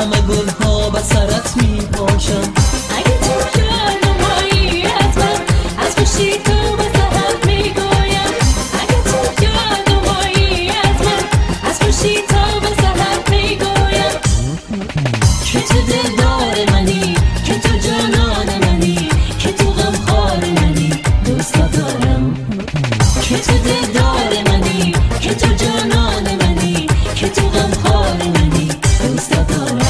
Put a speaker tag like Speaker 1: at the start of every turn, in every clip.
Speaker 1: همه گلها به سرت می پاشم.
Speaker 2: اگه تو جانمایی از من، از پشتی تو به سرت می گویم. اگه تو جانمایی از من، از پشتی تو به سرت می گویم.
Speaker 1: که تو دلدار منی، که تو جانان منی، که تو غمخوار منی، دوست دارم. که تو دلدار منی، که تو جانان منی، که تو غمخوار منی، دوست دارم.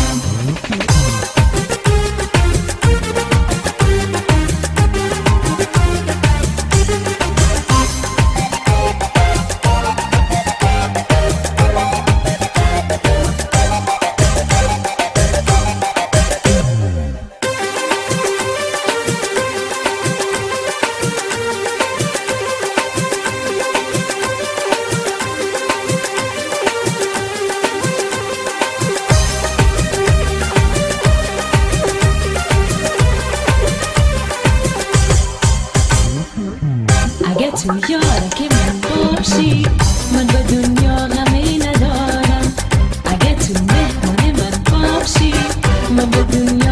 Speaker 2: اگه تو یارک من باشی، من به دنیا غمی ندارم. اگه تو مهمان من باشی، من به دنیا